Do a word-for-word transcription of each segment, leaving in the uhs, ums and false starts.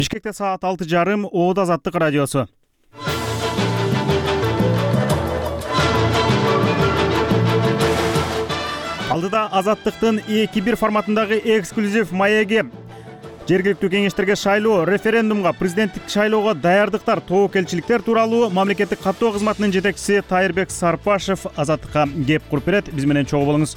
Бишкекте саат алты жарым Оот Азаттык радиосу. Алдыда Азаттыктын эки бир форматындагы эксклюзив маеги. Жергиликтүү кеңештерге шайлоо, референдумга, президенттик шайлоого даярдыктар, тобокелчиликтер тууралуу мамлекеттик каттоо кызматынын жетекчиси Тайырбек Сарпашев Азаттыкка кеп куруп берет. Биз менен чогуу болуңуз.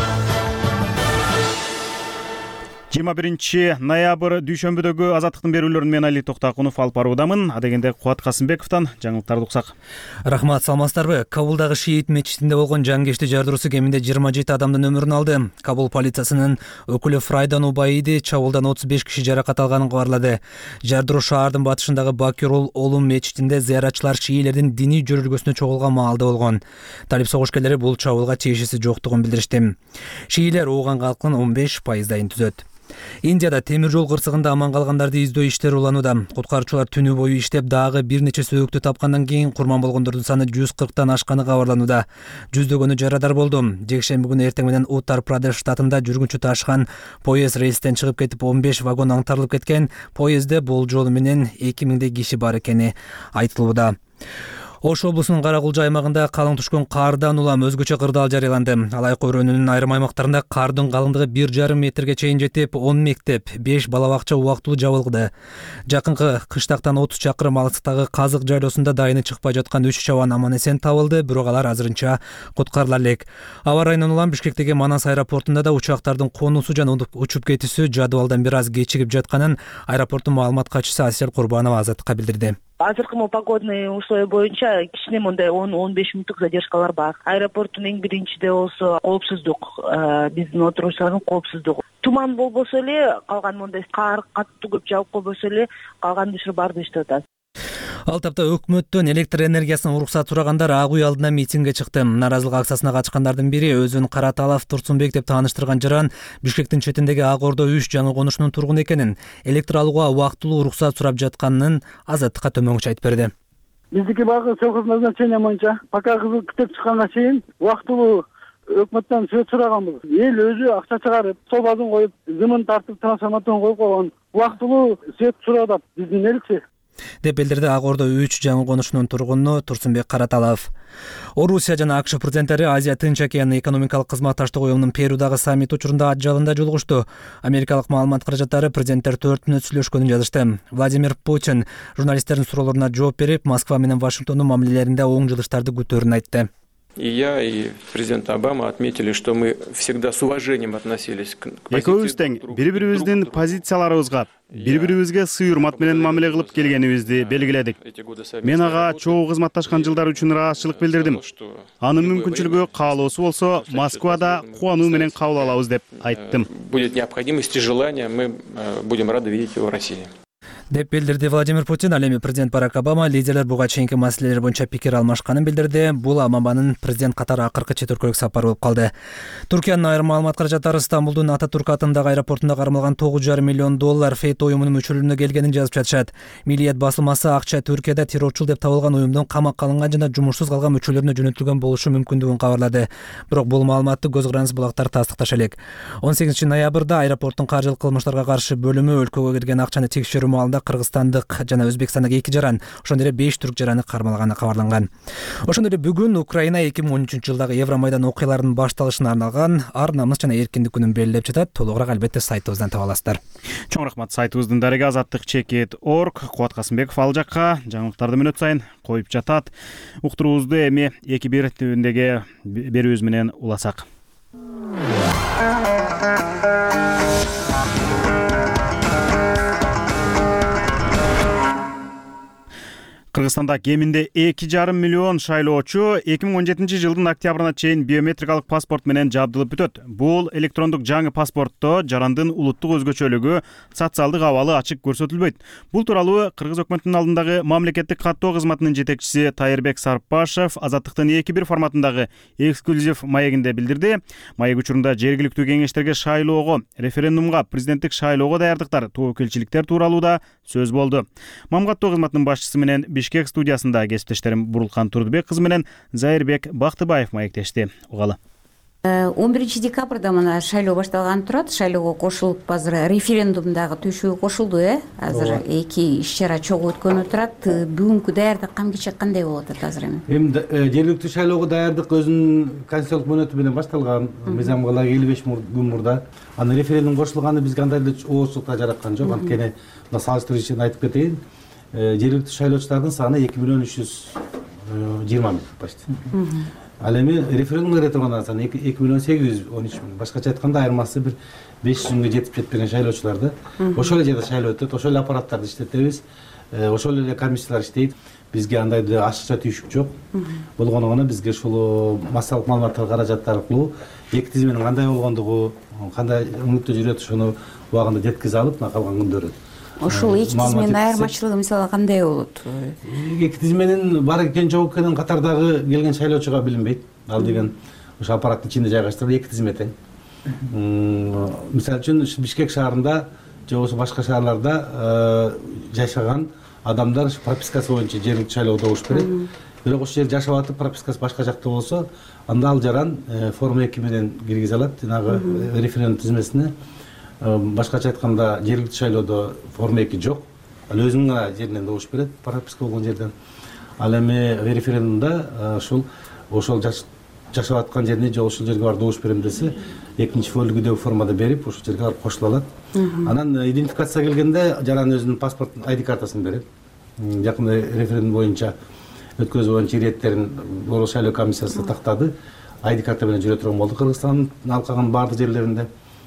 жыйырма биринчи ноябрь дүйшөмбүдөгү Азаттыктын берүүлөрүн мен Али Токтакунов алып баруудамын. Адегенде Кубат Касымбековдон жаңылыктарды уксак. Рахмат, саламатсыздарбы? Кабулдагы шиит мечитинде болгон жангешти жардыруусу кеминде жыйырма жети адамдын өмүрүн алды. Кабул полициясынын өкүлү Фрайдан Убаиди чабуулдан отуз беш киши жаракат алганын кабарлады. Жардыруу шаардын батышындагы Бакирул Олум мечитинде зыяратчылар шиилердин диний жөрөлгөсүнө чогулган маалда болгон. Талип согушкерлери бул чабуулга тиешеси жоктугун билдиришти. Шиилер ууган калктын он беш пайыздайын түзөт. Индияда темир жол кырсыгында аман калгандарды издөө иштери уланууда. Куткаруучулар түнү бою иштеп, дагы бир нече сөөктү тапкандан кийин курман болгондордун саны жүз кырктан ашканы кабарланууда. Жүздөгөнү жарадар болду. Жекшемби күнү эртең менен Уттар-Прадеш штатында жүргүнчү ташкан поезд рейстен чыгып кетип, он беш вагон аңтарылып кеткен. Поездде болжолу менен эки миңдей киши бар экени айтылууда. Ош облусунун Каракулжа аймагында калың түшкөн кардан улам өзгөчө кырдаал жарыяланды. Алай Койрөнүнүн айрым аймактарында кардын калыңдыгы бир жарым метрге чейин жетип, он мектеп, беш бала бакча убактылуу жабылды. Жакынкы кыштактан отуз чакырым алыстыктагы Казык жайлоосунда дайыны чыкпай жаткан үч чабан аман эсен табылды, бирок алар азырынча куткарыла элек. Аба ырайынан улам Бишкектеги Манас аэропортунда да учактардын конусу жана учуп кетүүсү жадыбалдан бир аз кечигип жатканын аэропорттун маалымат катчысы Асель Курбанова Азаттыкка билдирди. Азыркы погодный условия боюнча кичине мындай он он беш мүнөттүк задержкалар бар. Аэропорттун эң биринчиде болсо коопсуздук, биздин отурушчулардын коопсуздугу. Туман болбосо эле, калган мындай кар катуу көп жаап койбосо эле, калган иши баарды иштеп атат. Ал тапта өкмөттөн электр энергиясына уруксат сурагандар ак үй алдына митингге чыкты. Наразылык акциясына катышкандардын бири өзүн Караталов Турсунбек деп тааныштырган жаран Бишкектин четиндеги Ак Ордо үч жаңы конушунун тургуну экенин, электр алууга убактылуу уруксат сурап жатканын Азаттыкка төмөнкүчө айтып берди. Биздики багы сохозназначение боюнча пока кызыл китеп чыкканга чейин убактылуу өкмөттөн сөз сураганбыз. Эл өзү акча чыгарып, собадын коюп, зымын тартып, трансформаторун коюп койгон. Убактылуу сөз сурап атат биздин элчи деп билдирди Ак Ордо үч жаңы конушунун тургуну Турсунбек Караталов. Орусия жана АКШ президенттери Азия Тынч океаны экономикалык кызматташтык уюмунун Перудагы саммит учурунда ат жалында жолугушту. Америкалык маалымат каражаттары президенттер төрт мүнөт сүйлөшкөнүн жазышты. Владимир Путин журналисттердин суроолоруна жооп берип, Москва менен Вашингтондун мамилелеринде оң жылыштарды күтөөрүн айтты. И я, и президент Обама отметили, что мы всегда с уважением относились к Экөөбүз тең бири-бирибиздин позицияларыбызга, бири-бирибизге сый урмат менен мамиле кылып келгенибизди белгиледик. Мен ага чогуу кызматташкан жылдар үчүн ыраазычылык билдирдим. Анын мүмкүнчүлүгү, каалоосу болсо, Москвада кубануу менен кабыл алабыз деп айттым. Будет необходимость и желание, мы будем рады видеть его в России. Деп билдирди Владимир Путин. Ал эми президент Барак Обама лидерлер буга чейинки маселелер боюнча пикир алмашканын билдирди. Бул Обаманын президент катары акыркы чет өлкөлүк сапары болуп калды. Туркиянын айрым маалымат каражаттары Стамбулдун Ататурк атындагы аэропортунда кармалган тогуз жарым миллион доллар фейт уюмунун мүчөлүгүнө келгенин жазып жатышат. Милиет басылмасы акча Түркияда террорчул деп табылган уюмдун камакка алынган жана жумушсуз калган мүчөлөрүнө жөнөтүлгөн болушу мүмкүндүгүн кабарлады. Бирок бул маалыматты көз карандысыз булактар тастыкташа элек. он сегизинчи ноябрда аэропорттун каржылык кылмыштарга каршы бөлүмү өлкөгө кирген акчаны текшерүү маалында Кыргызстандык жана Өзбекстандагы эки жаран, ошондой эле беш түрк жараны кармалганы кабарланган. Ошондой эле бүгүн Украина эки миң он үчүнчү жылдагы Евромайдан окуяларынын башталышына арналган Ар намыс жана эркиндик күнүн белгилеп жатат. Толугураак албетте сайтыбыздан таба аласыздар. Чоң рахмат. Сайтыбыздын дареги азаттык чекит точка орг. Кубат Касымбеков ал жакка жаңылыктарды мүнөт сайын коюп жатат. Уктуруубузду эми эки бир түбүндөгү берүүбүз менен уласак. Кыргызстанда кеминде эки жарым миллион шайлоочу эки миң он жетинчи жылдын октябрына чейин биометрикалык паспорт менен жабдылып бүтөт. Бул электрондук жаңы паспортто жарандын улуттук өзгөчөлүгү, социалдык абалы ачык көрсөтүлбөйт. Бул тууралуу Кыргыз өкмөтүнүн алдындагы мамлекеттик каттоо кызматынын жетекчиси Тайырбек Сарпашев Азаттыктын эки бир форматындагы эксклюзив маегинде билдирди. Маек учурунда жергиликтүү кеңештерге шайлоого, референдумга, президенттик шайлоого даярдыктар, тобокелчиликтер тууралуу да сөз болду. Мамкаттоо кызматынын башчысы менен Бишкек студиясында кесиптештерим Бурулкан Турдубек кызы менен Зайырбек Бактыбаев маектешти. Угалы. он биринчи декабрда мына шайлоо башталганы турат. Шайлоого кошулуп азыр референдумдагы түшүү кошулду, э? Азыр эки иш-чара чогуу өткөнү турат. Бүгүнкү даярдык кам кече кандай болуп атат азыр эми? Эми жергиликтүү шайлоого даярдык өзүнүн конституциялык мөөнөтү менен башталган. Мыйзамга элүү беш күн мурда. Анын референдум кошулганы бизге кандай эле оорчулукка жараткан жок. Анткени мына салыштыруу үчүн айтып кетейин. Жергиликтүү шайлоочулардын саны эки миллион үч жүз жыйырма миң почти. Ал эми референдумга кире тургандар саны эки миллион сегиз жүз он үч миң. Башкача айтканда айырмасы бир беш жүз миңге жетип жетпеген шайлоочуларды ошол эле жерде шайлоо өтөт, ошол эле аппараттарды иштетебиз, ошол эле комиссиялар иштейт. Бизге андай ашыкча түйшүк жок. Болгону гана бизге ушул массалык маалыматтар каражаттары аркылуу эки тизменин кандай болгондугу, кандай өңүттө жүрөт, ошону убагында жеткизе алып, калган күндөрү. Ошол эки тизменин айырмачылыгы мисалы кандай болот? Эки тизменин бар экен жок экенин катардагы келген шайлоочуга билинбейт. Ал деген ошо аппараттын ичинде жайгаштырылып эки тизме тең. Мисалы үчүн Бишкек шаарында же болбосо башка шаарларда жашаган адамдар пропискасы боюнча жергиликтүү шайлоого добуш берет. Бирок ошол жерде жашап атып пропискасы башка жакта болсо, анда ал жаран форма эки менен киргизе алат жанагы референдум тизмесине. Башкача айтканда жергиликтүү шайлоодо форма эки жок. Ал өзүнүн гана жеринен добуш берет, прописка болгон жерден. Ал эми референдумда ушул ошол жашап аткан жерине же ошол жерге барып добуш берем десе, экинчи бөлүгүдөгү формада берип, ошол жерге барып кошула алат. Анан идентификация келгенде жаран өзүнүн паспорттун ай ди картасын берет. Жакында референдум боюнча өткөзүү боюнча иреттерин Борбор шайлоо комиссиясы тактады. ай ди карта менен жүрө турган болду Кыргызстандын алкаган баардык жерлеринде.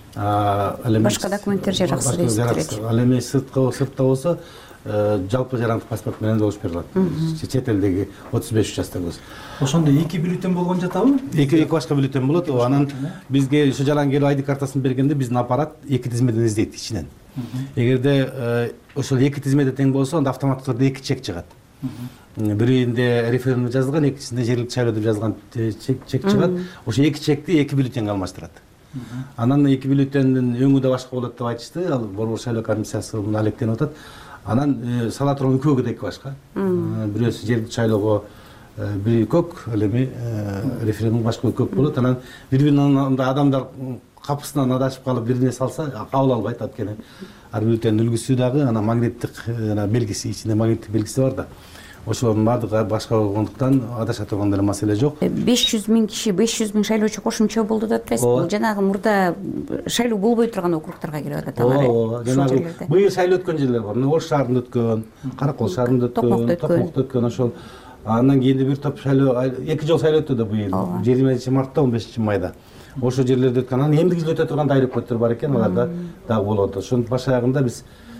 Башка документтер жараксыз дейсиз. Ал эми сыртта болсо жалпы жарандык паспорт менен добуш берилет. Чет элдеги отуз беш жаштагы. Ошондо эки бюллетень болгон жатабы? Эки эки башка бюллетень болот. Анан бизге ошо жаран келип ай ди картасын бергенде биздин аппарат эки тизмеден издейт ичинен. Эгерде ошол эки тизмеде тең болсо, анда автоматтык түрдө эки чек чыгат. Биринде референдум жазылган, экинчисинде жергиликтүү шайлоо деп жазылган чек чыгат. Ошо эки чекти эки бюллетенге алмаштырат. Анан эки бюллетендин өңү да башка болот деп айтышты. Ал Борбор шайлоо комиссиясы муну алектенип атат. Анан сала турган экөөгө да эки башка. Бирөөсү жергиликтүү шайлоого бири көк, ал эми референдум башка көк болот. Анан бири-биринин адамдар капысынан адашып калып бирине салса, кабыл албайт. Анткени ар бюллетендин үлгүсү дагы анан магниттик белгиси, ичинде магниттик белгиси бар да. Ошолордун баардыгы башка болгондуктан адаша турган деле маселе жок. беш жүз миң киши, беш жүз миң шайлоочу кошумча болду деп атасыз. Бул жанагы мурда шайлоо болбой турган округдарга кирип атат алар. Ооба, жанагы быйыл шайлоо өткөн жерлер бар. Ош шаарында өткөн, Каракол шаарында өткөн, Токмокто өткөн ошол. Андан кийин бир топ шайлоо, эки жол шайлоо өттү да быйыл. жыйырманчы мартта, он бешинчи майда. Ошол жерлерде өткөн. Анан эмдиги жыл өтө турган аэропорттор бар экен, аларда дагы болот. Ошонун баш аягында биз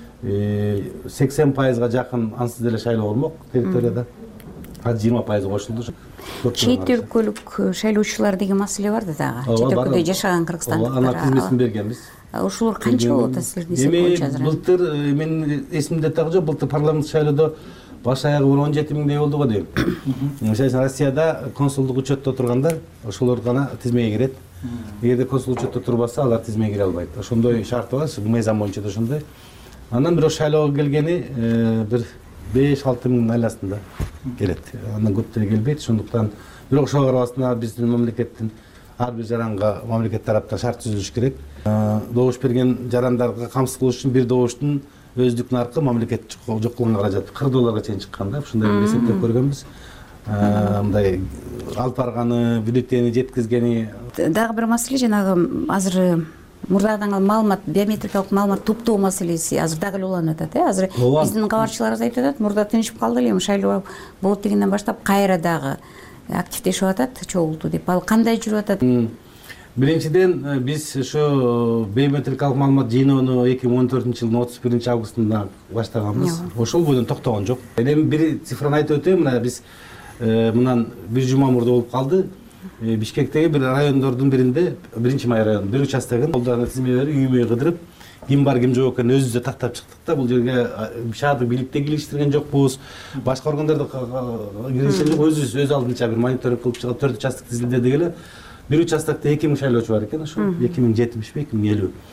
сексен пайызга жакын ансыз деле шайлоо болмок территорияда. Азыр жыйырма пайыз кошулду. Чет өлкөлүк шайлоочулар деген маселе бар да дагы. Чет өлкөдө жашаган кыргызстандыктар. Аны тизмесин бергенбиз. Ошолор канча болот силердин эсеп боюнча азыр? Былтыр менин эсимде так жок, былтыр парламент шайлоодо баш аягы он жети миңдей болду го дейм. Мисалы Россияда консулдук учетто тургандар ошолор гана тизмеге кирет. Эгерде консул учетто турбаса, алар тизмеге кире албайт. Ошондой шарты бар, мыйзам боюнча да ошондой. Андан бирок шайлоого келгени бир беш алты миңдин айласында келет. Андан көп деле келбейт. Ошондуктан бирок ошого карабастан биздин мамлекеттин ар бир жаранга мамлекет тараптан шарт түзүлүш керек. Добуш берген жарандарга камсыз кылыш үчүн бир добуштун өздүк наркы мамлекет жок кылган каражат кырк долларга чейин чыккан да. Ушундай эсептеп көргөнбүз. Мындай алып барганы, бюллетени жеткизгени. Дагы бир маселе жанагы азыр мурдадан маалымат, биометрикалык маалымат топтоо маселеси азыр дагы эле уланып атат, э? Азыр биздин кабарчыларыбыз айтып атат, мурда тынчып калды эле, шайлоо болот дегенден баштап кайра дагы активдешип атат, чогулду деп. Ал кандай жүрүп атат? Биринчиден биз ошо биометрикалык маалымат жыйноону эки миң он төртүнчү жылдын отуз биринчи августунда баштаганбыз. Ошол бойдон токтогон жок. Эми бир цифраны айтып өтөйм, мына биз мындан бир жума мурда болуп калды. Бишкектеги бир райондордун биринде, биринчи май району, бир участогун колдорун тизме берип, үймөй кыдырып, ким бар, ким жок экенин өзүбүз тактап чыктык да. Бул жерге шаардык бийликте кириштирген жокпуз, башка органдарда киришкен жок, өзүбүз өз алдынча бир мониторинг кылып чыгып, төрт участок тизилдедик эле. Бир участокто эки миң шайлоочу бар экен, ошо эки миң жетимиш эки миң элүү.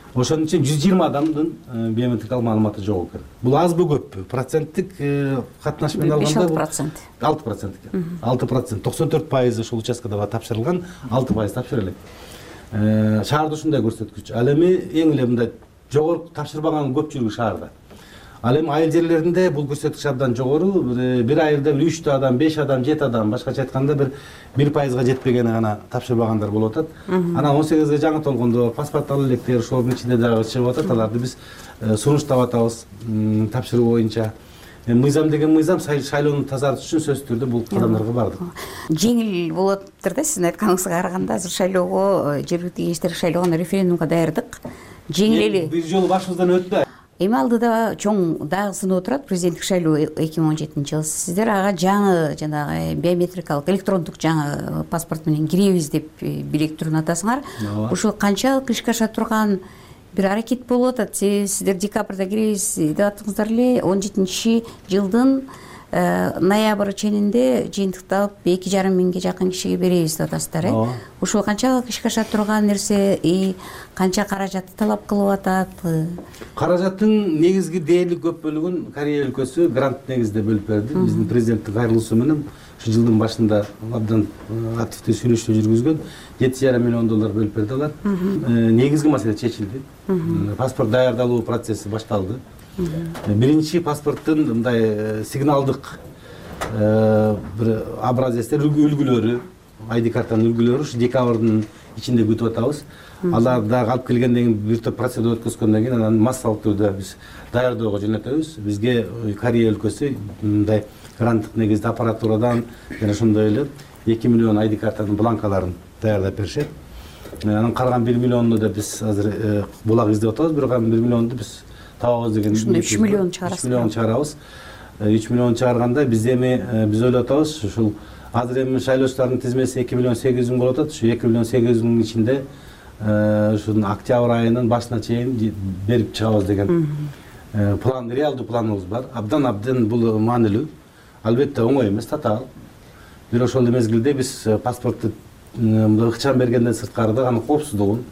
ошон үчүн жүз жыйырма адамдын биометрикалык маалыматы жок экен. Бул азбы көппү? Проценттик катнаш менен алганда беш алты процент. алты процент экен. алты процент. токсон төрт пайыз ушул участкада тапшырылган, алты пайыз тапшыра элек. Шаарда ушундай көрсөткүч. Ал эми эң эле мындай жогору тапшырбаган көпчүлүгү шаарда. Ал эми айыл жерлеринде бул көрсөткүч абдан жогору. Бир айылда бир үч адам, беш адам, жети адам, башкача айтканда бир бир пайызга жетпегени гана тапшырбагандар болуп атат. Анан он сегизге жаңы толгондо паспорт ала электе ошолордун ичинде дагы чыгып атат. Аларды биз сунуштап атабыз тапшыруу боюнча. Мыйзам деген мыйзам, шайлоону тазартыш үчүн сөзсүз түрдө бул кадамдарга бардык. Жеңил болуп атыптыр да сиздин айтканыңызга караганда. Азыр шайлоого, жергиликтүү кеңештерге шайлоого референдумга даярдык. Жеңил эле. Бир жолу башыбыздан өттү. Эми алдыда чоң дагы сынып отурат президенттик шайлоо эки миң он жетинчи жыл. Сиздер ага жаңы жанагы биометрикалык электрондук жаңы паспорт менен киребиз деп билектирүүнү атасыңар. Ушул канчалык ишке аша турган бир аракет болуп атат. Сиздер декабрда киребиз деп аттыңыздар эле. он жетинчи жылдын ноябрь ченинде жыйынтыкталып эки жарым миңге жакын кишиге беребиз деп атасыздар, э? Ушул канчалык ишке аша турган нерсе, и канча каражатты талап кылып атат? Каражаттын негизги дээрлик көп бөлүгүн Корея өлкөсү грант негизде бөлүп берди. Биздин президенттик кайрылуусу менен ушу жылдын башында абдан активдүү сүйлөшүү жүргүзгөн. жети жарым миллион доллар бөлүп берди алар. Негизги маселе чечилди. Паспорт даярдалуу процесси башталды. Биринчи паспорттун мындай сигналдык бир образецтер, үлгүлөрү, ай ди картанын үлгүлөрү ушу декабрдын ичинде күтүп атабыз. Алар дагы алып келгенден кийин бир топ процедура өткөзгөндөн кийин анан массалык түрдө биз даярдоого жөнөтөбүз. Бизге Корея өлкөсү мындай гранттык негизде аппаратурадан жана ошондой эле эки миллион ай ди картанын бланкаларын даярдап беришет. Анан калган бир миллионду да биз азыр булак издеп атабыз, бирок бир миллионду биз табабыз деген. үч миллион чыгарасыз. үч миллион чыгарабыз. үч миллион чыгарганда биз эми биз ойлоп атабыз, ушул азыр эми шайлоочулардын тизмеси эки миллион сегиз жүз миң болуп атат. Ушу эки миллион сегиз жүз миңдин ичинде ушунун октябрь айынын башына чейин берип чыгабыз деген план, реалдуу планыбыз бар. Абдан абдан бул маанилүү. Албетте оңой эмес, татаал. Бирок ошол мезгилде биз паспортту ыкчам бергенден сырткары да анын коопсуздугун,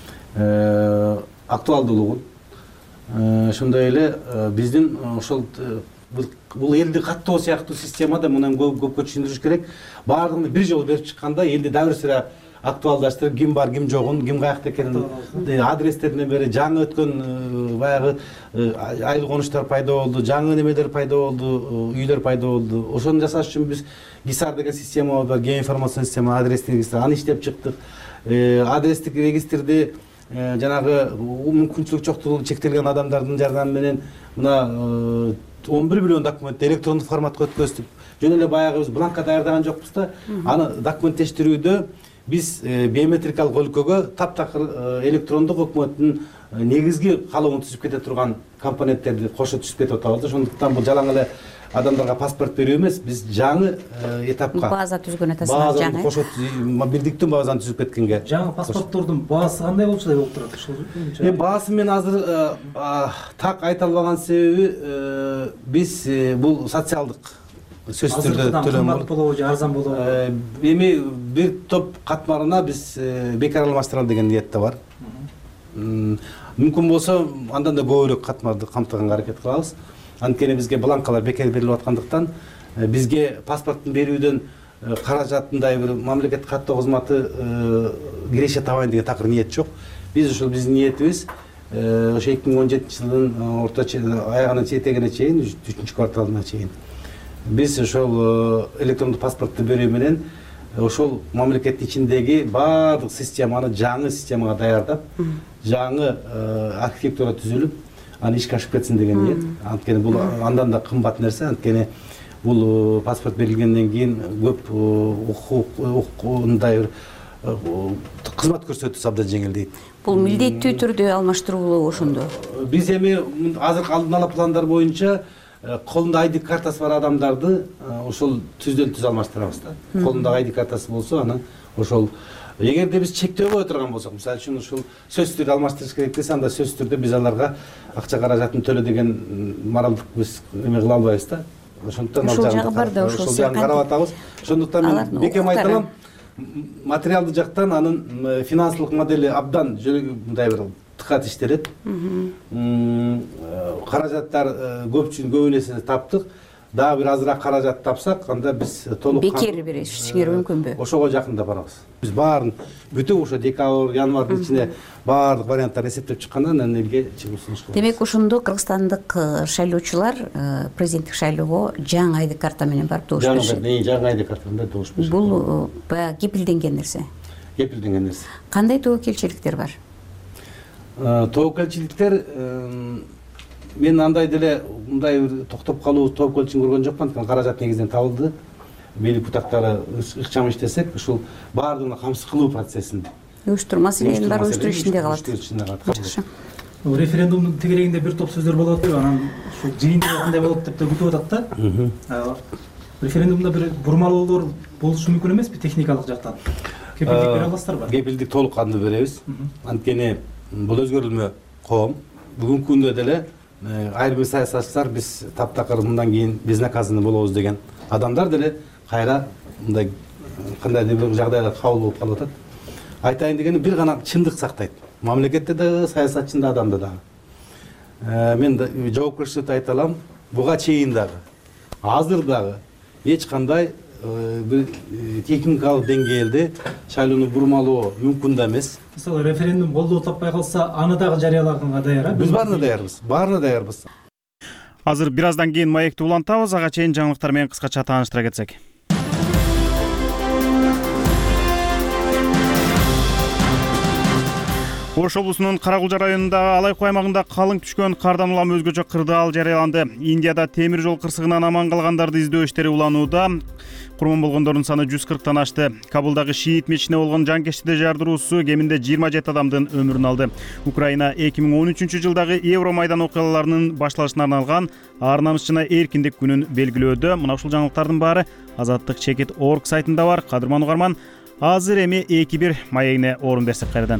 актуалдуулугун, ошондой эле биздин ошол бул элди каттоо сыяктуу системада муну көпкө түшүндүрүш керек. Баардыгын бир жолу берип чыкканда элди дагы бир сыйра актуалдаштырып, ким бар, ким жогун, ким каякта экенин, адрестерине бери жаңы өткөн баягы айыл конуштар пайда болду, жаңы немелер пайда болду, үйлөр пайда болду. Ошону жасаш үчүн биз ГИСАР деген система бар, геоинформацион система, адрестик регистр, аны иштеп чыктык. Адрестик регистрди жанагы мүмкүнчүлүк жоктугу чектелген адамдардын жардамы менен мына он бир миллион документти электрондук форматка өткөздүк. Жөн эле баягы биз бланка даярдаган жокпуз да, аны документтештирүүдө биз биометрикалык өлкөгө таптакыр электрондук өкмөттүн негизги калыбын түзүп кете турган компоненттерди кошо түзүп кетип атабыз. Ошондуктан бул жалаң эле адамдарга паспорт берүү эмес, биз жаңы этапка база түзгөн атасыңар, жаңы кошо бирдиктүү базаны түзүп кеткенге. Жаңы паспорттордун баасы кандай болчу болуп турат ошол? Эми баасы мен азыр так айта албаган себеби биз бул социалдык сөзсүз түрдө төлөм болобу же арзан болобу? Эми бир топ катмарына биз бекар алмаштыралы деген ниетте бар. Мүмкүн болсо андан да көбүрөөк катмарды камтыганга аракет кылабыз. Анткени бизге бланкалар бекер берилип аткандыктан бизге паспорттун берүүдөн каражатындай бир мамлекеттик каттоо кызматы киреше табайын деген такыр ниет жок. Биз ушул биздин ниетибиз ошо эки миң он жетинчи жылдын орто аягына четегине чейин, үчүнчү кварталына чейин биз ошол электрондук паспортту берүү менен ошол мамлекеттин ичиндеги баардык системаны жаңы системага даярдап, жаңы архитектура түзүлүп, аны ишке ашып кетсин деген ниет. Анткени бул андан да кымбат нерсе, анткени бул паспорт берилгенден кийин көп укукундай кызмат көрсөтүүсү абдан жеңилдейт. Бул милдеттүү түрдө алмаштыруу ошондо. Биз эми азыркы алдын ала пландар боюнча колунда ай ди картасы бар адамдарды ошол түздөн түз алмаштырабыз да. Колунда ай ди картасы болсо, аны ошол эгерде биз чектөө кое турган болсок, мисалы үчүн ушул сөзсүз түрдө алмаштырыш керек десе, анда сөзсүз түрдө биз аларга акча каражатын төлө деген моралдык биз эме кыла албайбыз да. Ошондуктан ошол жагы бар да, ошол жагын карап атабыз. Ошондуктан мен бекем айталам, материалдык жактан анын финансылык модели абдан мындай бир тыкат иштелет. Каражаттар көпчүлүк көп элесин таптык. Дагы бир азыраак каражат тапсак, анда биз толук бекер беришиңер мүмкүнбү? Ошого жакында барабыз. Биз баарын бүтүп ошо декабрь, январдын ичинде баардык варианттарды эсептеп чыккандан анан элге чыгуусун кылабыз. Демек ошондо кыргызстандык шайлоочулар президенттик шайлоого жаңы ай ди карта менен барып добуш беришет. Жаңы ай ди карта менен добуш беришет. Бул баягы кепилденген нерсе. Кепилденген нерсе. Кандай тобокелчиликтер бар? Тобокелчиликтер мен андай деле мындай бир токтоп калуу тобокелчилик көргөн жокмун. Каражат негизинен табылды. Бийлик депутаттары ыкчам иштесек, ушул баардыгына камсыз кылуу процессинде. Уюштур маселенин баары уюштур ишинде калат. Жакшы. Референдумдун тегерегинде бир топ сөздөр болот деп, анан ушул жыйынтыгы кандай болот деп да күтүп атат да. Референдумда бир бурмалоолор болушу мүмкүн эмеспи техникалык жактан? Кепилдик бере аласыздарбы? Кепилдик толук кандуу беребиз. Анткени бул өзгөрүлмө коом. Бүгүнкү күндө деле айрым саясатчылар биз таптакыр мындан кийин безнаказанный болобуз деген адамдар деле кайра мындай кандайдыр бир жагдайда кабыл болуп калып атат. Айтайын дегени бир гана чындык сактайт. Мамлекетте дагы, саясатчында адамда дагы. Мен жоопкерчиликти айта алам. Буга чейин дагы, азыр дагы эч кандай бир техникалык деңгээлде шайлоону бурмалоо мүмкүн да эмес. Мисалы референдум колдоо таппай калса, аны дагы жарыялаганга даярбы? Биз баарына даярбыз. Баарына даярбыз. Азыр бир аздан кийин маекти улантабыз. Ага чейин жаңылыктар менен кыскача тааныштыра кетсек. Ош облусунун Каракулжа районундагы Алайкуу аймагында калың түшкөн кардан улам өзгөчө кырдаал жарыяланды. Индияда темир жол кырсыгынан аман калгандарды издөө иштери уланууда. Курман болгондордун саны жүз кырктан ашты. Кабулдагы шиит мечитине болгон жанкечтиде жардыруусу кеминде жыйырма жети адамдын өмүрүн алды. Украина эки миң он үчүнчү жылдагы Евромайдан окуяларынын башталышына арналган ар намыс жана эркиндик күнүн белгилөөдө. Мына ушул жаңылыктардын баары азаттык чекит точка орг сайтында бар. Кадырман угарман, азыр эми эки бир маегине орун берсек кайрадан.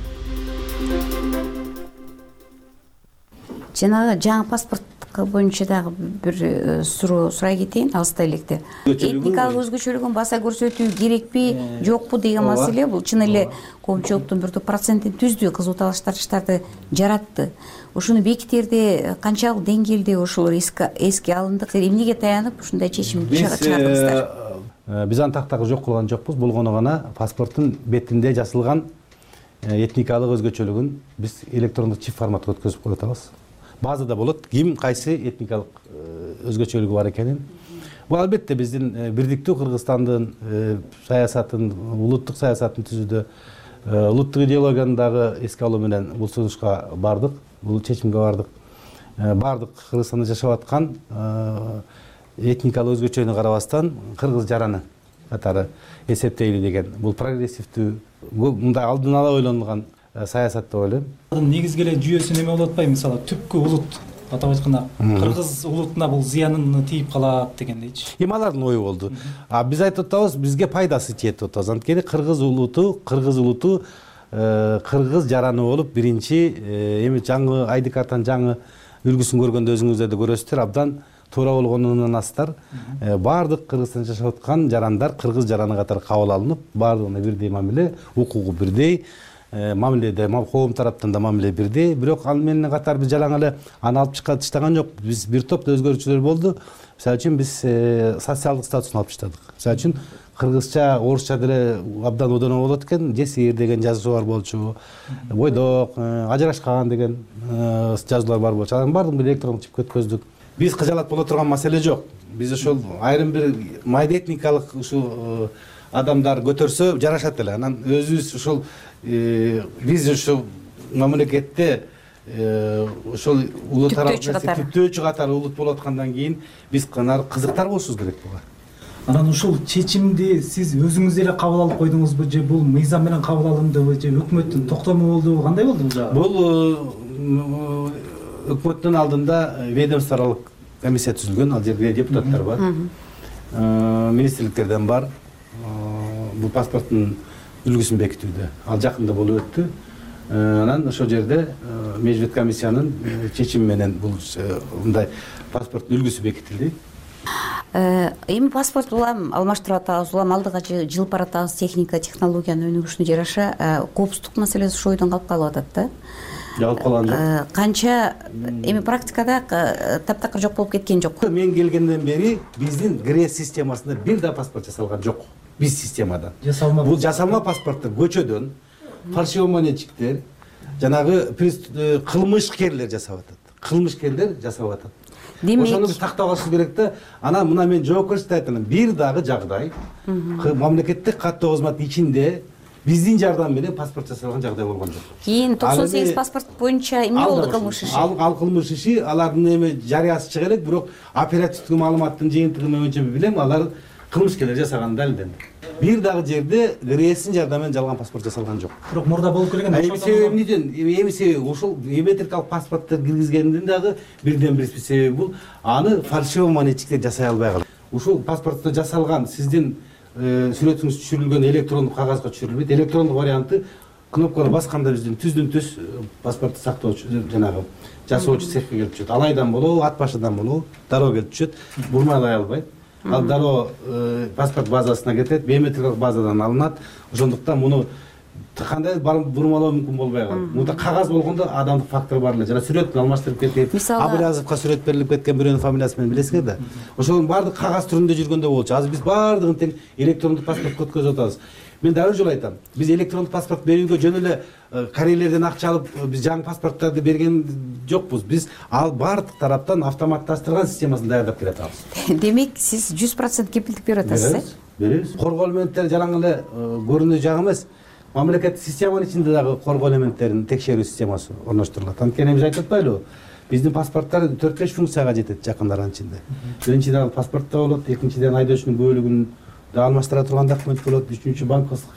Жанагы жаңы паспорт боюнча дагы бир суроо сурай кетейин, алыстай электе. Этникалык өзгөчөлүгүн баса көрсөтүү керекпи, жокпу деген маселе. Бул чын эле коомчулуктун бир топ процентин түздү, кызуу талаштарды жаратты. Ошону бекитерде канчалык деңгээлде ошолор эске алынды? Эмнеге таянып ушундай чечим чыгардыңыздар? Биз аны тактагы жок кылган жокпуз. Болгону гана паспорттун бетинде жасалган этникалык өзгөчөлүгүн биз электрондук чип форматка өткөзүп коюп атабыз. Базада болот, ким кайсы этникалык өзгөчөлүгү бар экенин. Бул албетте биздин бирдиктүү Кыргызстандын саясатын, улуттук саясатын түзүүдө, улуттук идеологияны дагы эске алуу менен бул сунушка бардык, бул чечимге бардык. Бардык Кыргызстанда жашап аткан этникалык өзгөчөлүгүнө карабастан кыргыз жараны катары эсептейли деген бул прогрессивдүү, мындай алдын ала ойлонулган саясат деп ойлойм. Негизги эле жүйөсү неме болуп атпайбы? Мисалы түпкү улут, атап айтканда кыргыз улутуна бул зыянын тийип калат дегендейчи. Эми алардын ою болду. А биз айтып атабыз, бизге пайдасы тиет деп атабыз. Анткени кыргыз улуту, кыргыз улуту кыргыз жараны болуп биринчи эми жаңы айди картанын жаңы үлгүсүн көргөндө өзүңүздөр да көрөсүздөр, абдан туура болгонунан астар. Бардык Кыргызстанда жашап аткан жарандар кыргыз жараны катары кабыл алынып, бардыгына бирдей мамиле, укугу бирдей, мамиледе коом тараптан да мамиле бирдей. Бирок ал менен катар биз жалаң эле аны алып чыккан таштаган жок. Биз бир топ өзгөрүүчүлөр болду. Мисалы үчүн биз социалдык статусун алып таштадык. Мисалы үчүн кыргызча, орусча деле абдан удоно болот экен. Жесир деген жазуу бар болчу. Бойдок, ажырашкан деген жазуулар бар болчу. Анын баардыгын электрондук чипке өткөздүк. Биз кыжалат боло турган маселе жок. Биз ошол айрым бир майда этникалык ушул адамдар көтөрсө жарашат эле. Анан өзүбүз ушул биз ушул мамлекетте ошол улут түптөөчү катары улут болуп аткандан кийин биз кызыктар болушубуз керек буга. Анан ушул чечимди сиз өзүңүз эле кабыл алып койдуңузбу же бул мыйзам менен кабыл алындыбы же өкмөттүн токтому болдубу, кандай болду бул жагы? Бул өкмөттүн алдында ведомстволук комиссия түзүлгөн, ал жерде депутаттар бар, министрликтерден бар. Бул паспорттун үлгүсүн бекитүүдө ал жакында болуп өттү. Анан ошол жерде мажбет комиссиянын чечими менен бул мындай паспорттун үлгүсү бекитилди. Эми паспорт улам алмаштырып атабыз, улам алдыга жылып баратабыз, техника, технологиянын өнүгүшүнө жараша коопсуздук маселеси ошол ойдон калып калып атат да. жабылып калган жок. Канча эми практикада таптакыр жок болуп кеткен жок. Мен келгенден бери биздин ГРЭС системасында бир да паспорт жасалган жок. Биз системада. Жасалма. Бул жасалма паспорттор көчөдөн фальшивомонетчиктер, жанагы кылмышкерлер жасап атат. Кылмышкерлер жасап атат. Демек, ошону биз тактап алышыбыз керек да. Анан мына мен жоопкерчиликти айтам. Бир дагы жагдай мамлекеттик каттоо кызматы ичинде биздин жардам менен паспорт жасалган жагдай болгон жок. Кийин токсон сегиз паспорт боюнча эмне болду кылмыш иши? Ал ал кылмыш иши алардын эми жарыясы чыга элек, бирок оперативдик маалыматтын жыйынтыгы боюнча билем, алар кылмышкерлер жасаган далилденди. Бир дагы жерде ГРЭСтин жардамы менен жалган паспорт жасалган жок. Бирок мурда болуп келген. Эми себеби эмнеден? Эми себеби ошол биометрикалык паспорттор киргизгендин дагы бирден бир себеби бул аны фальшивомонетчиктер жасай албай калды. Ушул паспортто жасалган сиздин сүрөтүңүз түшүрүлгөн электрондук кагазга түшүрүлбөйт. Электрондук варианты кнопканы басканда биздин түздөн түз паспортты сактоочу жанагы жасоочу цехке келип түшөт. Алайдан болобу, ат башыдан болобу дароо келип түшөт. Бурмалай албайт. Ал дароо паспорт базасына кетет, биометрикалык базадан алынат. Ошондуктан муну кандай бурмалоо мүмкүн болбой калат. Мында кагаз болгондо адамдык фактор бар эле. Жана сүрөтүн алмаштырып кеткен. Абылязовго сүрөт берилип кеткен бирөөнүн фамилиясы менен билесиңер да. Ошонун баардык кагаз түрүндө жүргөндө болчу. Азыр биз баардыгын тең электрондук паспорт өткөзүп атабыз. Мен дагы бир жолу айтам. Биз электрондук паспорт берүүгө жөн эле корейлерден акча алып биз жаңы паспорттарды берген жокпуз. Биз ал баардык тараптан автоматташтырган системасын даярдап келатабыз. Демек, сиз жүз процент кепилдик берип атасыз, э? Беребиз. Коргоо элементтери жалаң эле көрүнүү жак эмес. Мамлекеттик системанын ичинде дагы коргоо элементтерин текшерүү системасы орноштурулат. Анткени биз айтып атпайлыбы? Биздин паспорттор төрт беш функцияга жетет жакындарынын ичинде. Биринчиден паспортто болот, экинчиден айдоочунун бөлүгүн да алмаштыра турган документ болот, үчүнчү банковский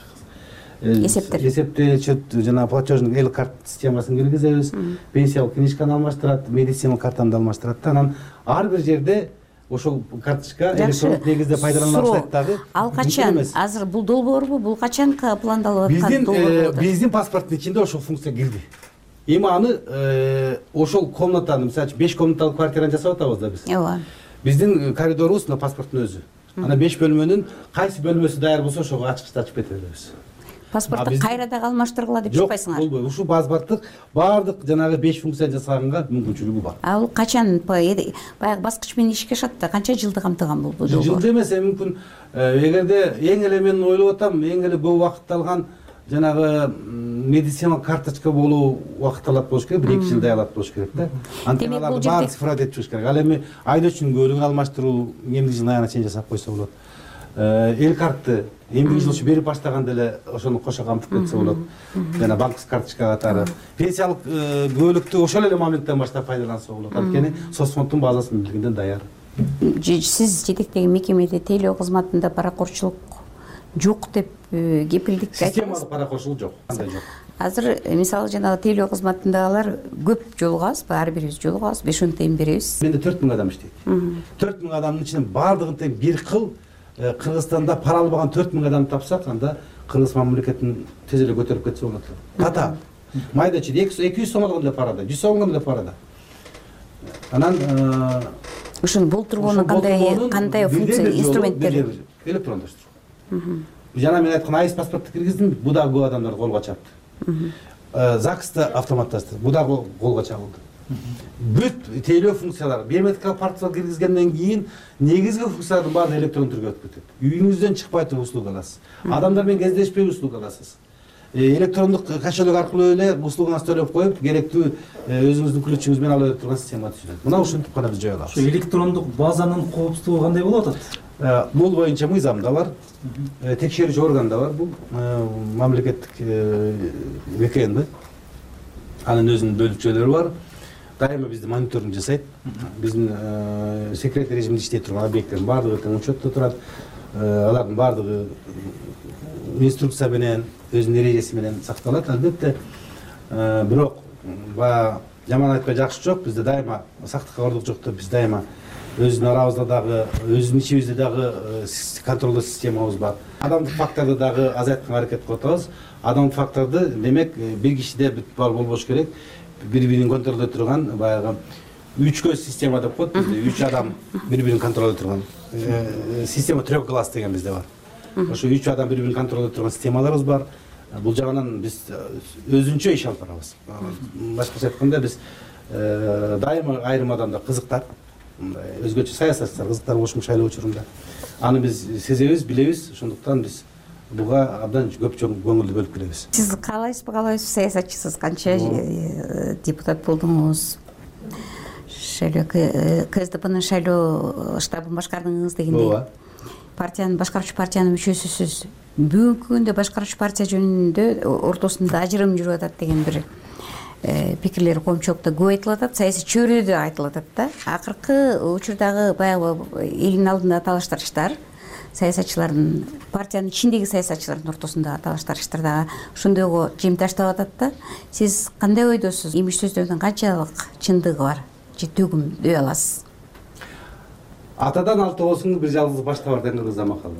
эсептер. Эсептеч, жана платежный эл карт системасын киргизебиз. Пенсиялык книжканы алмаштырат, медициналык картаны алмаштырат. Анан ар бир жерде ошол карточка электрондук негизде пайдаланыла баштайт дагы. Ал качан? Азыр бул долбоорбу? Бул качан пландалып аткан долбоор болот? Биздин биздин паспорттун ичинде ошол функция кирди. Эми аны ошол комнатаны, мисалы беш комнаталык квартираны жасап атабыз да биз. Ооба. Биздин коридорубуз мына паспорттун өзү. Ана беш бөлмөнүн кайсы бөлмөсү даяр болсо ошого ачкычты ачып кете беребиз. Паспортту кайра дагы алмаштыргыла деп чыкпайсыңар? Жок, болбойт. Ушул паспорттук баардык жанагы беш функция жасаганга мүмкүнчүлүгү бар. Ал качан баягы баскыч менен ишке ашат да, канча жылды камтыган бул долбоор? Жылды эмес, мүмкүн эгерде эң эле мен ойлоп атам, эң эле көп убакыт алган жанагы медициналык карточка болуу убакыт алат болуш керек, бир эки жылдай алат болуш керек да. Антен аларды баары цифровдо этип чыгыш керек. Ал эми айдоочунун көлүгүн алмаштыруу эмдик жылдын аягына чейин жасап койсо болот. Эл картты эмдик жылчу берип баштаганда эле ошону кошо камтып кетсе болот. Жана банковский карточка катары. Пенсиялык көлүктү ошол эле моменттен баштап пайдаланса болот. Анткени соцфонддун базасы милдигинен даяр. Сиз жетектеген мекемеде тейлөө кызматында паракорчулук жок деп кепилдик айтасыз. Системалык паракорчулук жок. Андай жок. Азыр мисалы жанагы тейлөө кызматындагылар көп жолугабызбы, ар бирибиз жолугабыз, беш он тыйын беребиз. Менде төрт миң адам иштейт. төрт миң адамдын ичинен баардыгын тең бир кыл Кыргызстанда пара албаган төрт миң адам тапсак, анда Кыргыз мамлекетин тез эле көтөрүп кетсе болот. Ката. Майдачы эки жүз сом алган эле парада, жүз сом алган эле парада. Анан ушуну болтургонун кандай кандай функция, инструменттер? Электрондоштуруу. Жана мен айткан айс паспортду киргиздим, бу да көп адамдар колго чапты. ЗАГСты автоматташтырды, бу да колго чабылды. Бүт тейлөө функциялар биометрикалык паспорт киргизгенден кийин негизги функциялардын баары электрон түргө өтүп кетет. Үйүңүздөн чыкпай туруп услуга аласыз. Адамдар менен кездешпей услуга аласыз. Электрондук кошелек аркылуу эле услугаңызды төлөп коюп, керектүү өзүңүздүн ключуңуз менен ала берип турган система түзүлөт. Мына ушинтип гана биз жөө алабыз. Ошо электрондук базанын коопсуздугу кандай болуп атат? Бул боюнча мыйзам да бар, текшерүүчү орган да бар. Бул мамлекеттик ВКН да. Анын өзүнүн бөлүкчөлөрү бар. Дайыма бизди мониторинг жасайт. Биздин секрет режимде иштей турган объекттердин баардыгы тең учетто турат. Алардын баардыгы инструкция менен, өзүнүн эрежеси менен сакталат. Албетте, бирок баягы жаман айтпай жакшы жок. Бизде дайыма сактыкка кордук жокто, биз дайыма өзүнүн арабызда дагы, өзүнүн ичибизде дагы контролдоо системабыз бар. Адамдык факторду дагы азайтканга аракет кылып атабыз. Адамдык факторду демек бир кишиде бүт бар болбош керек. Бири-бирин контролдой турган баягы үч көз система деп коет бизде. үч адам бири-бирин контролдой турган система трёх глаз деген бизде бар. Ошо үч адам бири-бирин контролдой турган системаларыбыз бар. бул жагынан биз өзүнчө иш алып барабыз. Башкача айтканда биз дайыма айрым адамдар кызыктар, мындай өзгөчө саясатчылар кызыктар болушу шайлоо учурунда. Аны биз сезебиз, билебиз, ошондуктан биз буга абдан көп көңүлдү бөлүп келебиз. Сиз каалайсызбы, каалайсызбы, саясатчысыз, канча депутат болдуңуз? Шайлоо КСДПнын шайлоо штабын башкардыңыз дегендей. Ооба. Партиянын башкаруучу партиянын мүчөсүсүз. Бүгүнкү күндө башкаруучу партия жөнүндө ортосунда ажырым жүрүп атат деген бир пикирлер коомчулукта көп айтылып атат, саясий чөйрөдө айтылып атат да. Акыркы учурдагы баягы элдин алдында талаш-тарыштар, саясатчылардын, партиянын ичиндеги саясатчылардын ортосунда талаш-тарыштар дагы ошондойго жем таштап атат да. Сиз кандай ойдосуз? Имиш сөздөрдүн канчалык чындыгы бар же төгүм дей аласыз? Атадан алты болсун, бир жалгыз башта бар деген кыргызда макал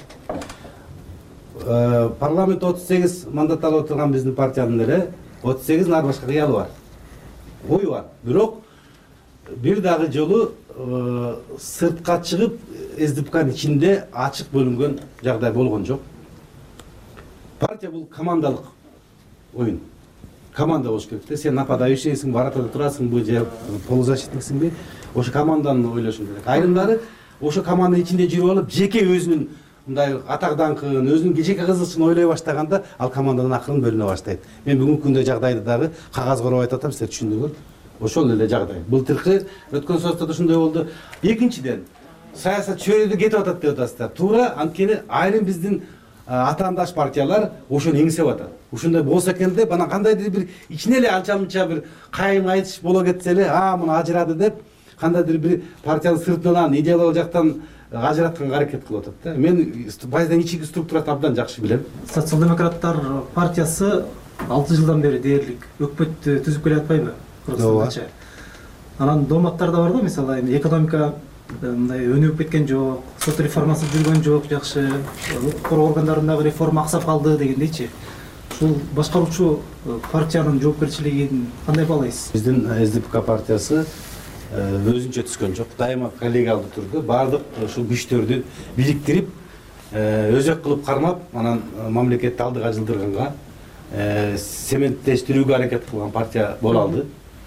бар. Парламент отуз сегиз мандат алып отурган биздин партиянын эле отуз сегиз ар башка кыялы бар. Ою бар. Бирок бир дагы жолу сыртка чыгып СДПКнын ичинде ачык бөлүнгөн жагдай болгон жок. Партия бул командалык оюн. Команда болуш керек да. Сен нападающийсиң, баратада турасыңбы же полузащитниксиңби? Ошо команданы ойлошуң керек. Айрымдары ошо команданын ичинде жүрүп алып, жеке өзүнүн мындай атак даңкын, өзүнүн жеке кызыгычын ойлой баштаганда, ал командадан акырын бөлүнө баштайт. Мен бүгүнкү күндө жагдайды дагы кагаз короп айтып атам, силер түшүндүңөр. Ошол эле жагдай. Былтыркы өткөн соцтодо ошондой болду. Экинчиден, саясат чөйрөдө кетип атат деп атасыздар. Туура, анткени айрым биздин атаандаш партиялар ошону эңсеп атат. Ошондой болсо экен деп, анан кандайдыр бир ичине эле анча-мынча бир кайым айтыш боло кетсе эле, а муну ажырады деп, кандайдыр бир партиянын сыртынан, идеологиялык жактан ажыратканга аракет кылып атат да. Мен базадан ички структураны абдан жакшы билем. Социал-демократтар партиясы алты жылдан бери дээрлик өкмөттү түзүп келе атпайбы? Кыргызстандачы. Анан дооматтар да бар да, мисалы экономика мындай өнүгүп кеткен жок, сот реформасы жүргөн жок, жакшы, укук коргоо органдарындагы реформа аксап калды дегендейчи. Ушул башкаруучу партиянын жоопкерчилигин кандай баалайсыз? Биздин СДПК партиясы өзүнчө түскөн жок. Дайыма коллегиалдуу түрдө баардык ушул күчтөрдү бириктирип, өзөк кылып кармап, анан мамлекетти алдыга жылдырганга, сементтештирүүгө аракет кылган партия боло алды.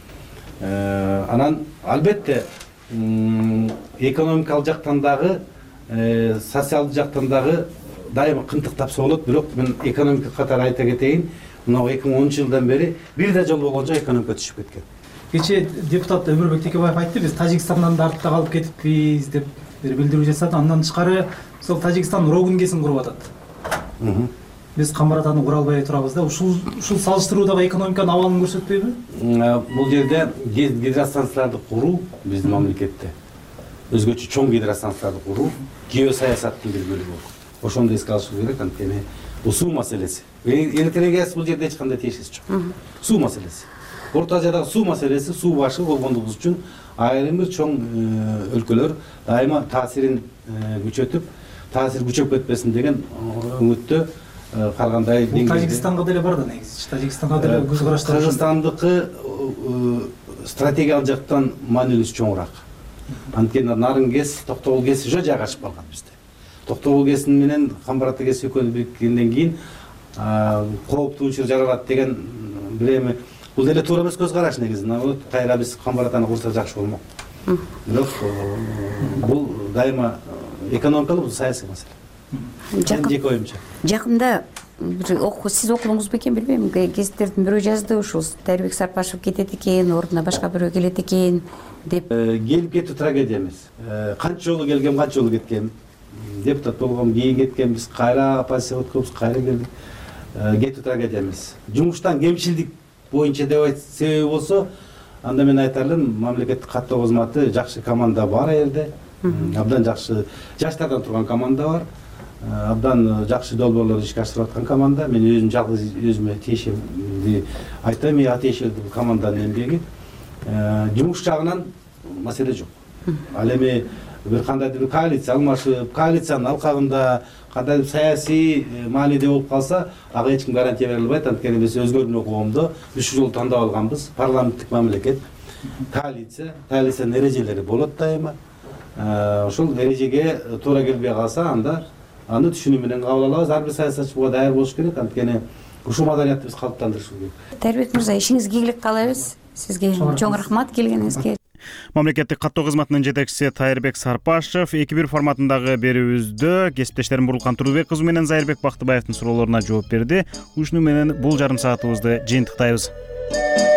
Анан албетте экономикалык жактан дагы, социалдык жактан дагы дайыма кымтык тапса болот, бирок мен экономика катары айта кетейин, мына эки миң онунчу жылдан бери бир да жол болгон жок экономика түшүп кеткен. Кече депутат Өмүрбек Текебаев айтты, биз Тажикстандан да артта калып кетиппиз деп бир билдирүү жасады. Андан тышкары сол Тажикстан рогунгесин куруп атат. Биз Камбар-Атаны кура албай турабыз да. Ушул ушул салыштыруудагы экономиканын абалын көрсөтпөйбү? Бул жерде гидростанцияларды куруу биздин мамлекетте өзгөчө чоң гидростанцияларды куруу геосаясаттын бир бөлүгү. Ошондо эске алышыбыз керек, анткени бул суу маселеси. Электроэнергиясы бул жерде эч кандай тиешеси жок. Суу маселеси. Орто Азиядагы суу маселеси, суу башы болгондугубуз үчүн айрым бир чоң өлкөлөр дайыма таасирин күчөтүп, таасир күчөп кетпесин деген үмүттө каргандай деңгээлде. Тажикстанга деле бар да негизи. Тажикстанга деле көз караштар. Кыргызстандыкы стратегиялык жактан маанилүүсү чоңураак. Анткени Нарын КЭС, Токтогул КЭС уже жайгашып калган бизде. Токтогул КЭС менен Камбар-Ата КЭС экөөнү бириктиргенден кийин кооптуу учур жаралат деген бир бул деле туура эмес көз караш негизи. Кайра биз Камбар-Атаны курсак жакшы болмок. Бирок бул дайыма экономикалык, бул саясий маселе. Жеке оюмча. Жакында сиз окудуңуз бекен билбейм, гезиттердин бирөө жазды, ушул Дарбек Сарпашев кетет экен, ордуна башка бирөө келет экен деп. Келип кетүү трагедия эмес. Канча жолу келгем, канча жолу кеткем. Депутат болгом, кийин кеткенбиз, кайра оппозицияга өткөнбүз, кайра келдик. Кетүү трагедия эмес. Жумуштан кемчилдик боюнча деп себеби болсо, анда мен айтар элем, мамлекеттик каттоо кызматы жакшы команда бар жерде. Абдан жакшы жаштардан турган команда бар. Абдан жакшы долбоорлор ишке ашырып аткан команда. Мен өзүм жалгыз өзүмө тиешемди айтам, мен атешелди бул команданын эмгеги. Жумуш жагынан маселе жок. Ал эми бир кандайдыр бир коалиция алмашып, коалициянын алкагында кандайдыр саясий мааниде болуп калса, ага эч ким гарантия бере албайт. Анткени биз өзгөрүүнү коомдо биз ушул жолду тандап алганбыз. Парламенттик мамлекет, коалиция, коалициянын эрежелери болот дайыма. Ошол эрежеге туура келбей калса, анда аны түшүнүү менен кабыл алабыз. Ар бир саясатчы буга даяр болуш керек. Анткени ушул маданиятты биз калыптандырышыбыз керек. Тарбек мырза, ишиңизге ийгилик каалайбыз. Сизге чоң рахмат келгениңизге. Мамлекеттик каттоо кызматынын жетекчиси Тайырбек Сарпашев эки бир форматындагы берүүбүздө кесиптештерим Бурулкан Турдубек кызы менен Зайырбек Бактыбаевдин суроолоруна жооп берди. Ушуну менен бул жарым саатыбызды жыйынтыктайбыз.